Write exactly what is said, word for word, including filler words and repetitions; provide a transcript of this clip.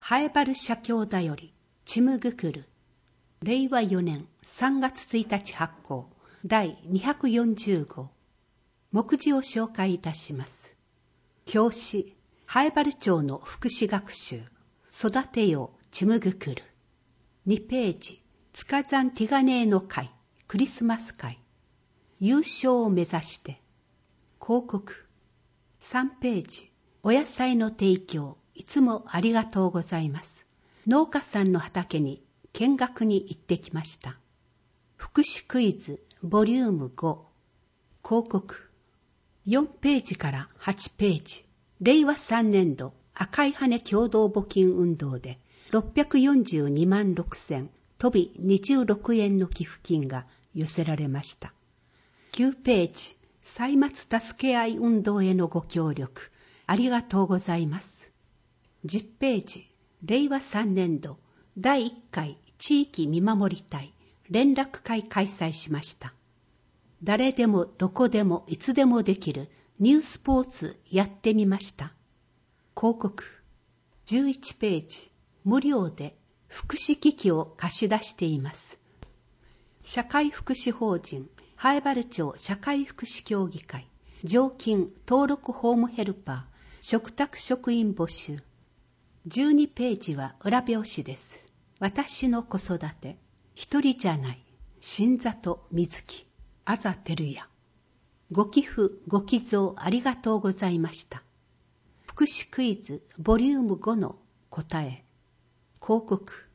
ハエバル社協だよりちむぐくるれいわよねんさんがつついたち発行だいにひゃくよんじゅうご目次を紹介いたします。表紙ハエバル町の福祉学習育てようちむぐくるにページ塚山ティガネーの会クリスマス会優勝を目指して広告さんページお野菜の提供いつもありがとうございます。農家さんの畑に見学に行ってきました。福祉クイズボリュームご広告よんページからはちページれいわさんねんど赤い羽共同募金運動でろっぴゃくよんじゅうにまんろくせんとびにじゅうろくえんの寄付金が寄せられました。きゅうページ歳末助け合い運動へのご協力ありがとうございます。じゅっページれいわさんねんどだいいっかい地域見守り隊連絡会開催しました。誰でもどこでもいつでもできるニュースポーツやってみました。広告じゅういちページ無料で福祉機器を貸し出しています。社会福祉法人ハエバル町社会福祉協議会常勤登録ホームヘルパー嘱託職員募集。じゅうにページは裏表紙です。私の子育て一人じゃない新里水木あざてるやご寄付ご寄贈ありがとうございました。福祉クイズボリュームごの答え広告